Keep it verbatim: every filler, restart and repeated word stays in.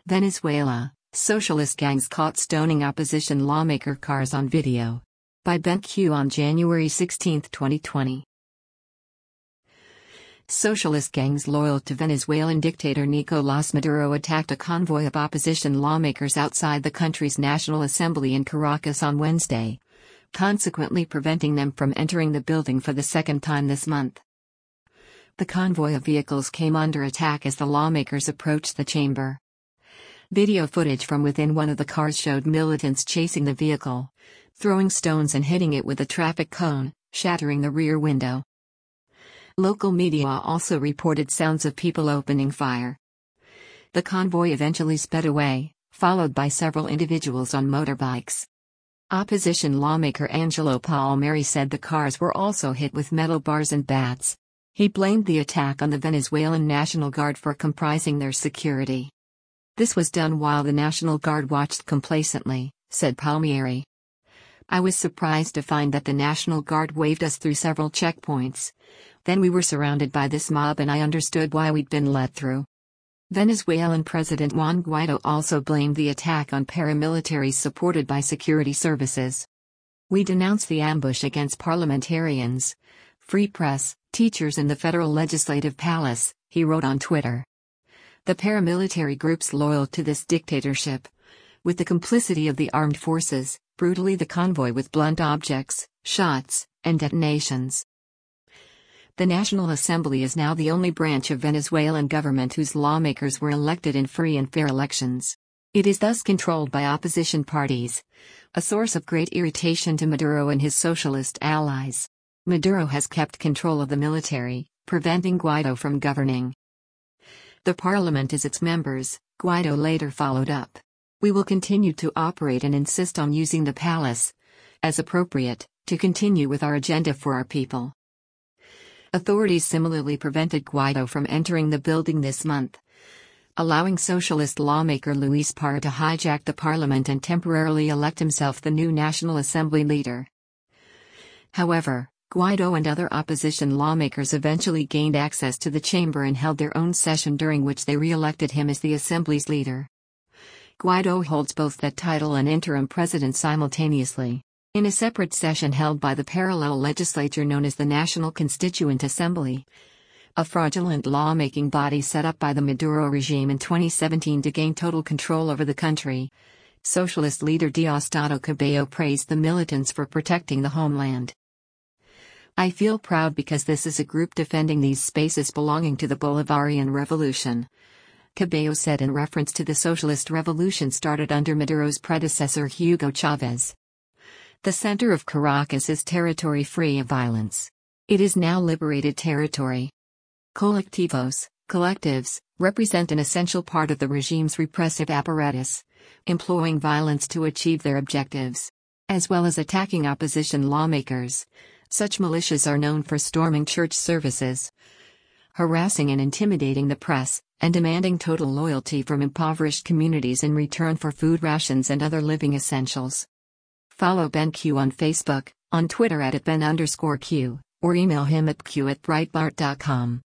Venezuela, socialist gangs caught stoning opposition lawmaker cars on video. By BenQ on January sixteenth, twenty twenty. Socialist gangs loyal to Venezuelan dictator Nicolás Maduro attacked a convoy of opposition lawmakers outside the country's National Assembly in Caracas on Wednesday, consequently preventing them from entering the building for the second time this month. The convoy of vehicles came under attack as the lawmakers approached the chamber. Video footage from within one of the cars showed militants chasing the vehicle, throwing stones and hitting it with a traffic cone, shattering the rear window. Local media also reported sounds of people opening fire. The convoy eventually sped away, followed by several individuals on motorbikes. Opposition lawmaker Angelo Palmieri said the cars were also hit with metal bars and bats. He blamed the attack on the Venezuelan National Guard for comprising their security. This was done while the National Guard watched complacently, said Palmieri. I was surprised to find that the National Guard waved us through several checkpoints. Then we were surrounded by this mob and I understood why we'd been let through. Venezuelan President Juan Guaido also blamed the attack on paramilitaries supported by security services. We denounce the ambush against parliamentarians, free press, teachers and the federal legislative palace, he wrote on Twitter. The paramilitary groups loyal to this dictatorship, with the complicity of the armed forces, brutally the convoy with blunt objects, shots, and detonations. The National Assembly is now the only branch of Venezuelan government whose lawmakers were elected in free and fair elections. It is thus controlled by opposition parties, a source of great irritation to Maduro and his socialist allies. Maduro has kept control of the military, preventing Guaido from governing. The parliament is its members, Guaido later followed up. We will continue to operate and insist on using the palace, as appropriate, to continue with our agenda for our people. Authorities similarly prevented Guaido from entering the building this month, allowing socialist lawmaker Luis Parra to hijack the parliament and temporarily elect himself the new National Assembly leader. However, Guaido and other opposition lawmakers eventually gained access to the chamber and held their own session during which they re-elected him as the Assembly's leader. Guaido holds both that title and interim president simultaneously, in a separate session held by the parallel legislature known as the National Constituent Assembly, a fraudulent lawmaking body set up by the Maduro regime in twenty seventeen to gain total control over the country. Socialist leader Diosdado Cabello praised the militants for protecting the homeland. I feel proud because this is a group defending these spaces belonging to the Bolivarian Revolution, Cabello said in reference to the socialist revolution started under Maduro's predecessor Hugo Chavez. The center of Caracas is territory free of violence. It is now liberated territory. Colectivos, collectives, represent an essential part of the regime's repressive apparatus, employing violence to achieve their objectives, as well as attacking opposition lawmakers. Such militias are known for storming church services, harassing and intimidating the press, and demanding total loyalty from impoverished communities in return for food rations and other living essentials. Follow BenQ on Facebook, on Twitter at, at Ben underscore Q, or email him at q at breitbart dot com.